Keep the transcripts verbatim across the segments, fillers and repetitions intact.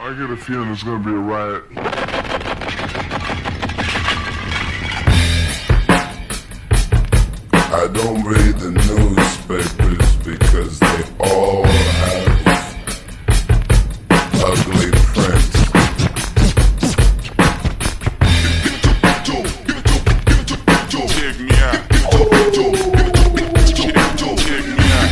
I get a feeling it's gonna be a riot. I don't read the newspapers because they all have ugly prints. Check me out. Check me out.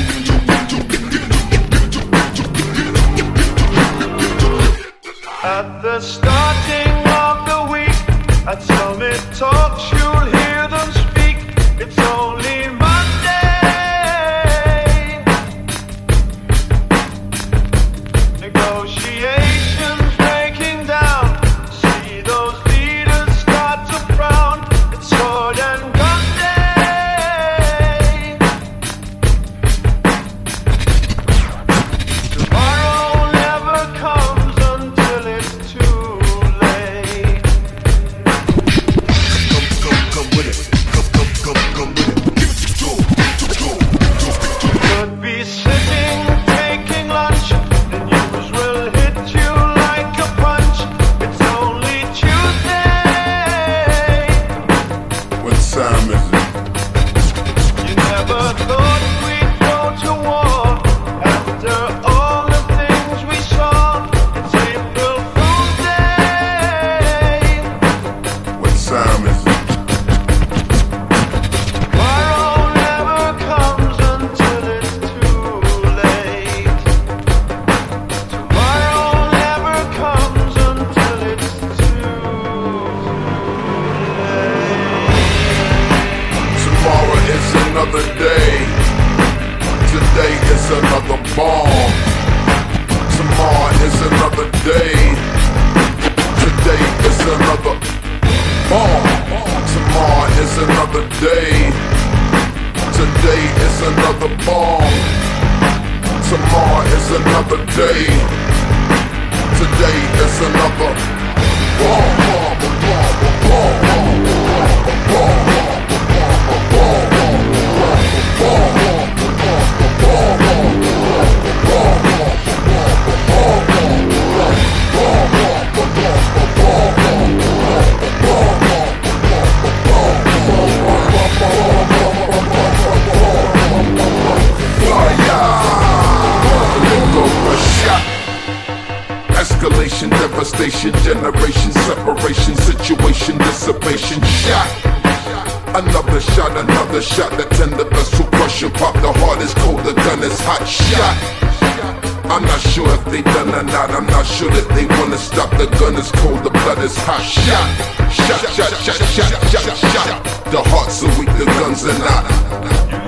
At the starting of the week, at Summit Talks, you'll hear them speak. It's only Monday. Negotiations breaking down. See those leaders start to frown. It's sword and gun day. Tomorrow never comes until it's too late. Come, come, come with it. Come, come, come, come with it. Give it to me. Could be sitting, taking lunch. The news will hit you like a punch. It's only Tuesday. What time is it? You never thought we'd go to war after all the things we saw. It's April Fool's Day. What time is it? Tomorrow never comes until it's too late. Tomorrow never comes until it's too late. Tomorrow is another day. Today is another bomb. Tomorrow is another day. Today is another bomb. Tomorrow is another day. Today is another bomb. Tomorrow is another day. Today is another bomb. Bomb, bomb, bomb, bomb, bomb, escalation, devastation, generation, separation, situation, dissipation, shot. Another shot, another shot, the tender vessel crushing, pop the heart is cold, the gun is hot, shot. I'm not sure if they done or not, I'm not sure that they wanna stop, the gun is cold, the blood is hot, shot. Shot, shot, shot, shot, shot, shot, shot. The hearts are weak, the guns are not.